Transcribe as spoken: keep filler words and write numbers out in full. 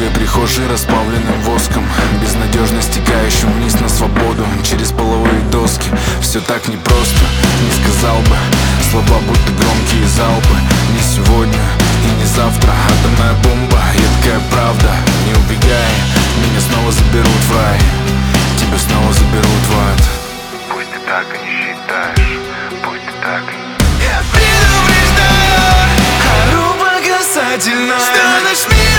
дорогой прихожей, расплавленным воском, безнадежно стекающим вниз на свободу через половые доски. Все так непросто, не сказал бы. Слова будто громкие залпы. Не сегодня и не завтра. Атомная бомба, едкая правда. Не убегай, меня снова заберут в рай, тебя снова заберут в ад. Пусть ты так и не считаешь, пусть ты так и не... Я предупреждаю, ору по касательной, что наш мир